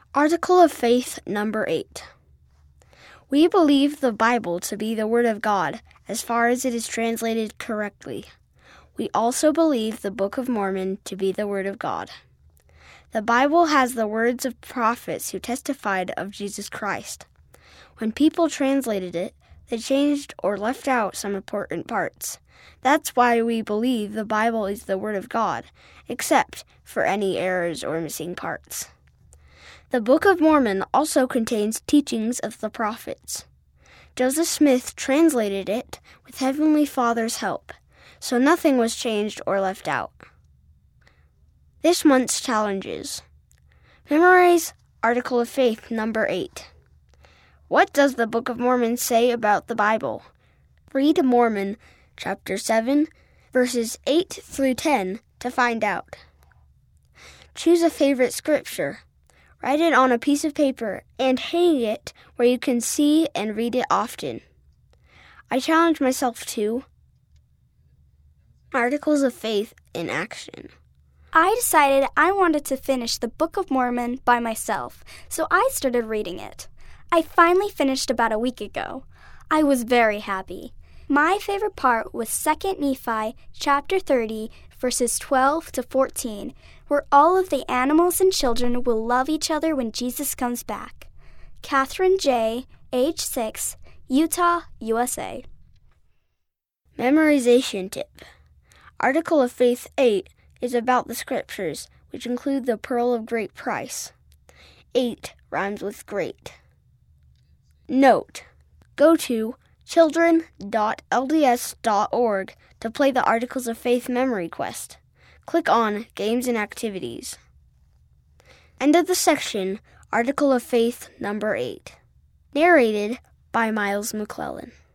Article of Faith number 8. We believe the Bible to be the Word of God as far as it is translated correctly. We also believe the Book of Mormon to be the Word of God. The Bible has the words of prophets who testified of Jesus Christ. When people translated it, they changed or left out some important parts. That's why we believe the Bible is the Word of God, except for any errors or missing parts. The Book of Mormon also contains teachings of the prophets. Joseph Smith translated it with Heavenly Father's help, so nothing was changed or left out. This month's challenges. Memorize Article of Faith number 8. What does the Book of Mormon say about the Bible? Read Mormon chapter 7, verses 8 through 10 to find out. Choose a favorite scripture. Write it on a piece of paper and hang it where you can see and read it often. I challenge myself to Articles of Faith in action. I decided I wanted to finish the Book of Mormon by myself, so I started reading it. I finally finished about a week ago. I was very happy. My favorite part was 2 Nephi chapter 30, verses 12 to 14, where all of the animals and children will love each other when Jesus comes back. Catherine J., age 6, Utah, USA. Memorization tip. Article of Faith 8 is about the scriptures, which include the pearl of great price. 8 rhymes with great. Note: go to children.lds.org to play the Articles of Faith memory quest. Click on Games and Activities. End of the section, Article of Faith number 8. Narrated by Miles McClellan.